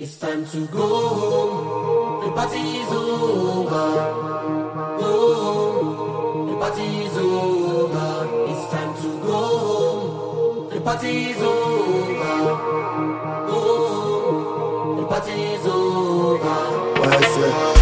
It's time to go home. The party is over. Go home. The party is over. It's time to go home. The party is over. Go home. The party is over. What I say?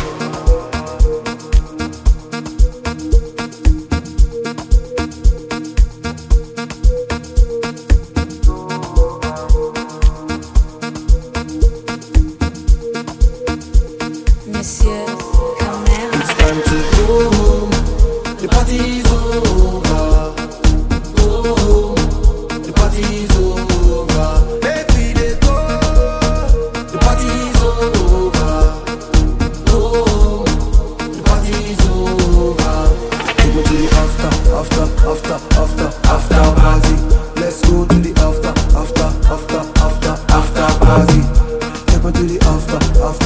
Monsieur Camera. It's time to go home. The party is over. Go home. The party is over. Baby, they go. The party is over. Go home. The party is over. Take me to the after party. Let's go to the after party. Take me to the after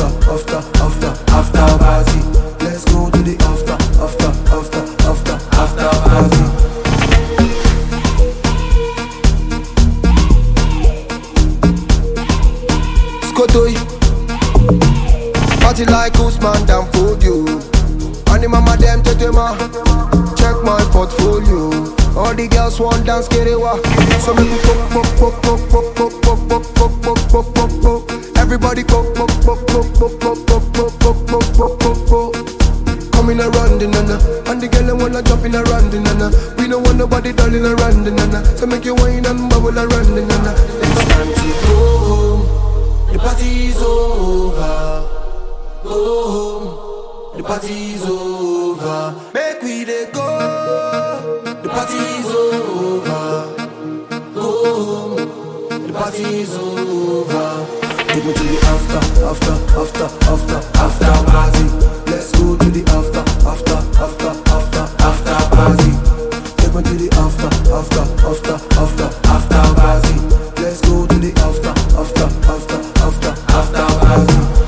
party. Let's go to the after party. Skotoi, party like Usman down for you. And the mama them tetema, check my portfolio. All the girls want dance kerewa, so make me pop. Everybody pop. Coming around the nana, and the girl wanna jump in around the nana. We don't want nobody darling around the nana, so make you wine and bubble around the nana. It's time to go home. The party is over. Go home. The party is over. Make we dey go. The party is over. Go home. The party is over. Take me to the after party. Let's go to the after party. Take me to the after party. Let's go to the after party.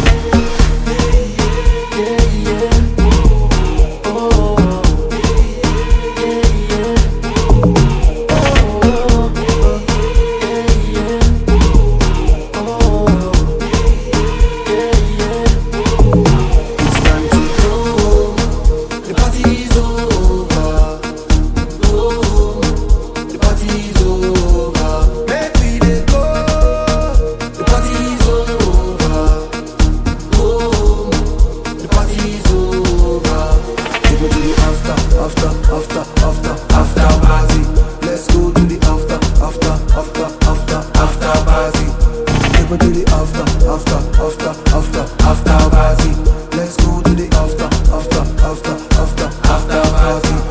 It's time to go home. The party is over. Go home. The party is over. Make we dey go. The party is over. Go home. The party is over. Take me to the after party. Let's go to the after party. Take me to the after party. Let's go to the after party.